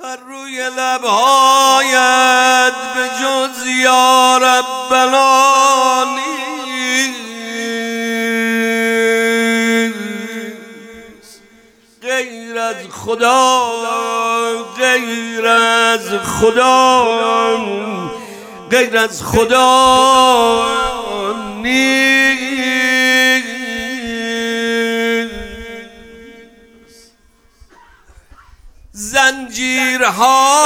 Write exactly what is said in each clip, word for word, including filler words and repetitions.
هر روی لبهایت به جز یا ربنا نیست، غیر از خدا، غیر از خدا، غیر از خدا نیست. زنجیرها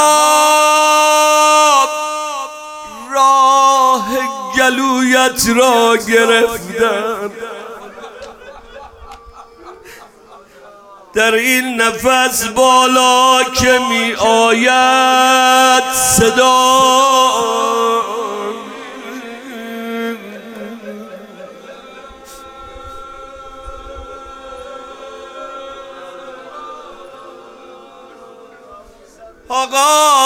راه گلویت را گرفتند، در این نفس بالا که می آید صدا، آقا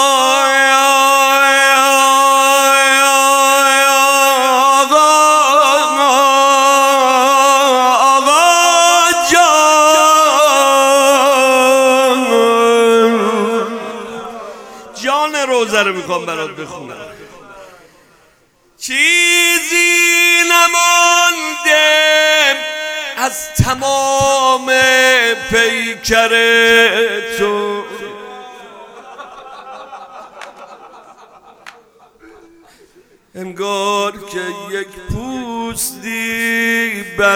جان روزه رو میخوام برات بخونم. چیزی نمانده از تمام پیکر تو، انگار که یک پوستی بر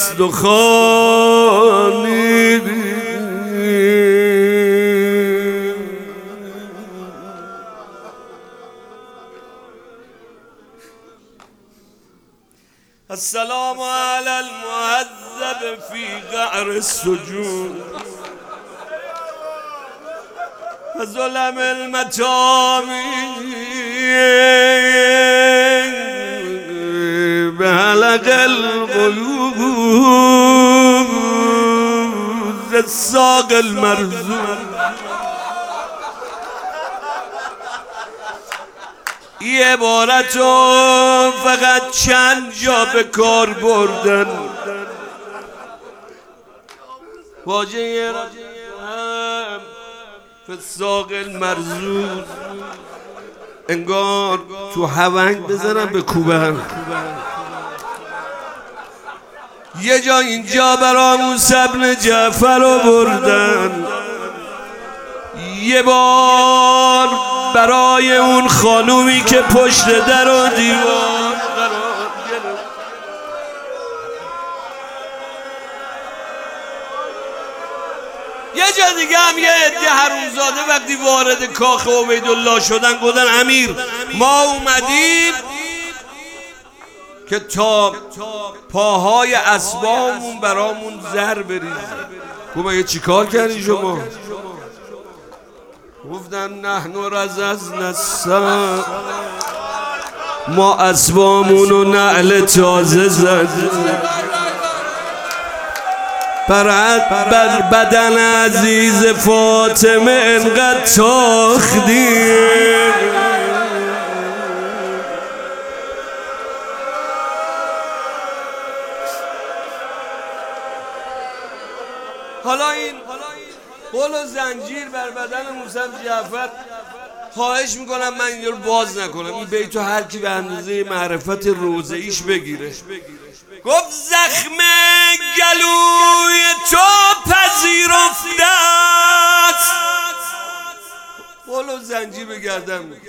استخوانی. السلام علی المعذب فی قعر السجون و ظلم المتامی به حلق القیوب الساق المرزون. این عبارتو فقط چند جا به کار بردن. واژه هم فساق المرزون، انگار تو هونگ بزنم به کوبن. یه جا اینجا برای موسی بن جعفر رو بردن، یه بار برای اون خانومی که پشت در و دیوار قرار گرفت. یه جا دیگه هم یه عده حرومزاده وقتی وارد کاخ عبیدالله شدن گفتن امیر ما اومدیم که تا پاهای اسبامون برامون زر بریزه. گفتم مگه چی کار کردی شما؟ گفتن نحن رززنا السم، ما اسبامونو نعل تازه زدیم، بر بدن عزیز فاطمه انقدر تاختیم. حالا این قول و زنجیر بر بدن موسی بن جعفر، خواهش میکنم من این رو باز نکنم، این بیتو هر کی به اندازه معرفت روزه ایش بگیره. گفت زخم گلوی تو پذیرفته است، قول و زنجیر به گردن میگه،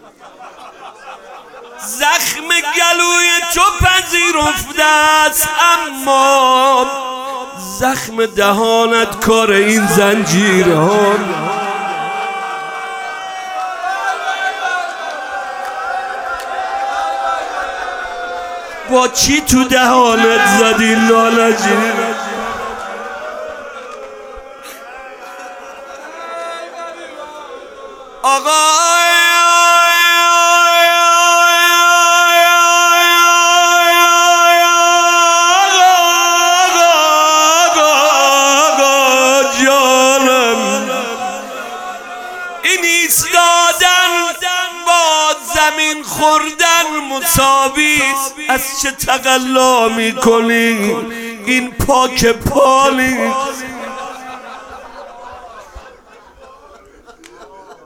زخم گلوی تو پذیرفته است، اما زخم دهانت کار این زنجیرها. با چی تو دهانت زدی لالجی؟ آقا این ایستادن با زمین خوردن مساوی است. از چه تقلا میکنی این پاک پالی؟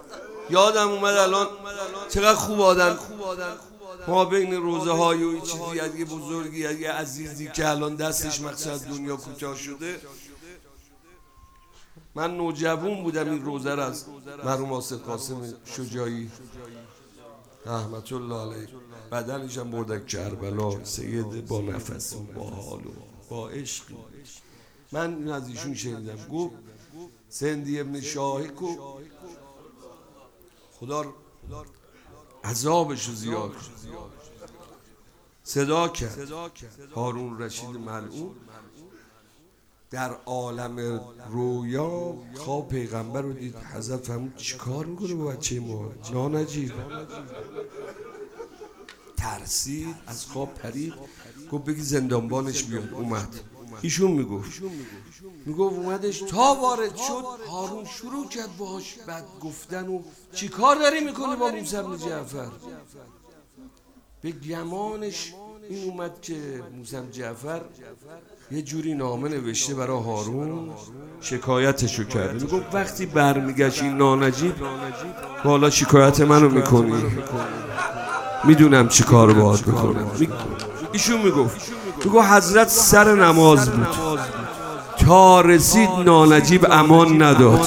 یادم اومد الان چقدر خوب آدم ما بین روزه های و چیزی یه بزرگی یه عزیزی که الان دستش مقصد دنیا کوتاه شده. من نوجوان بودم این روزه را از مرحوم آصف قاسم شجاعی رحمت الله علیه بدنش هم بردن کربلا، سید با نفس و با حال و با عشق. من از ایشون شنیدم گفت سندی ابن شاهکو خدا عذابشو زیاد صدا کرد. هارون رشید ملعون در عالم رویا خواب پیغمبر رو دید. حضرت فرمود چی کار میکنه با بچه ما؟ نانجیب ترسید، از خواب پرید، گفت بگی زندانبانش بیاد. اومد. ایشون میگفت میگفت اومدش تا وارد شد هارون شروع کرد باهاش بد گفتن و چی کار داری میکنی با موسی بن جعفر. به گمانش این اومد که موسی بن جعفر یه جوری نامه نوشته برای هارون شکایتشو کرد. میگفت وقتی برمیگشت این نانجیب حالا شکایت منو میکنی، میدونم چی کار باید بکنم. ایشون میگفت میگفت حضرت سر نماز بود تا رسید نانجیب امان نداد،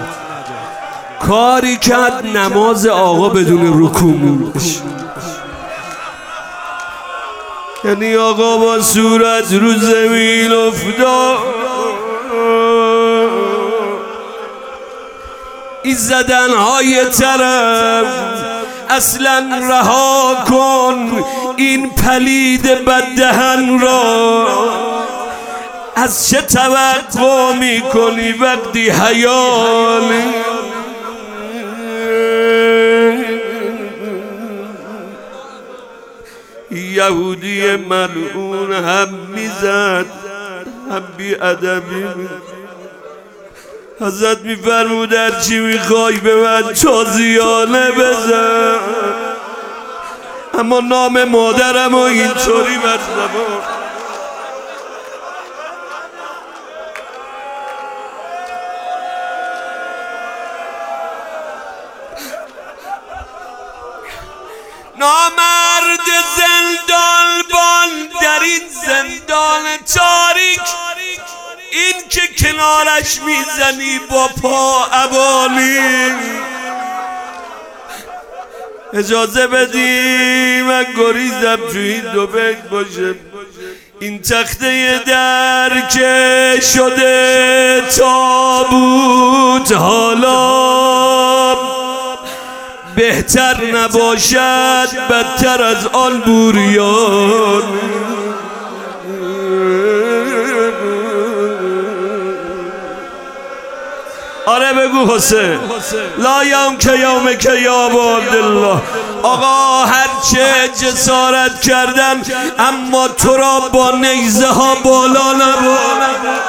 کاری کرد نماز آقا بدون رکوع موند. یعنی آقا با صورت رو زمین افتاد. این زدنهای طرف اصلا رها کن، این پلید بددهن را از چه توقع میکنی وقتی حیالی؟ یهودی ملعون هم میزد هم بی ادبی. حضرت میفرمود هر چی میخوای به من تازیانه بزن، اما نام مادرم و اینطوری بر زبان. نامرد زندانبان در این زندان تاریک، این که کنارش میزنی با پا ابانی. اجازه بدی من گریزم تو این دو بیت باشه. این تخته در که شده تابوت حالا بهتر نباشد بدتر از آن بوریان. آره بگو حسین لا یوم که یوم که یا عبدالله. آقا هرچه جسارت کردن اما تو را با نیزه ها بالا نبرد.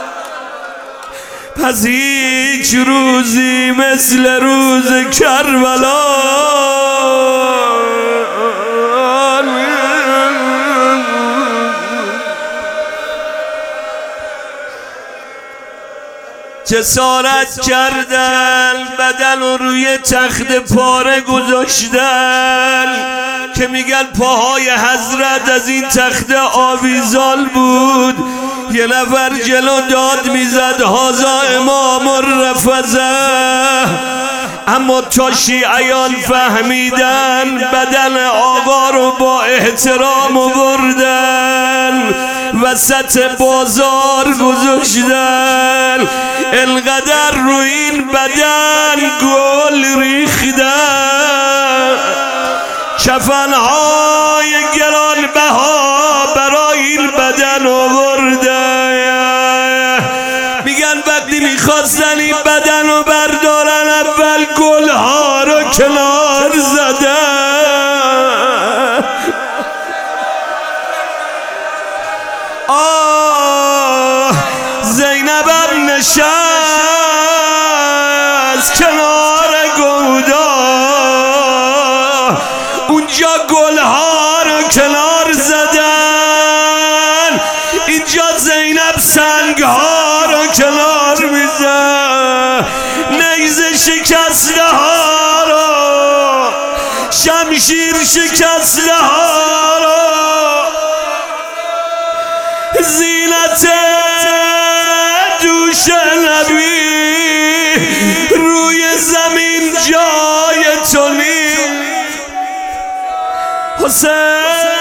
پس هیچ روزی مثل روز کربلا جسارت کردن بدن رو روی تخت پاره گذاشتن که میگن پاهای حضرت از این تخت آویزان بود. یه نفر جلو داد میزد هازا امام الرفضه، اما تا شیعیان فهمیدن بدن آقا رو با احترام آوردن وسط بازار گذاشتن. انقدر رو این بدن گل ریختن، کفنهای گرانبها برای این بدن آوردن. میگن وقتی میخواستن این بدن رو بردارن اول گلها رو کنار زدن. آه زینبم نشست کنار گودا، اونجا گلها رو کنار زدن، اینجا زینب سنگها رو کنار میزد. نیزه شکست اسلحه ها را، شمشیر شکسته ها را، زینت دوش نبی روی زمین جای تو نیست حسین.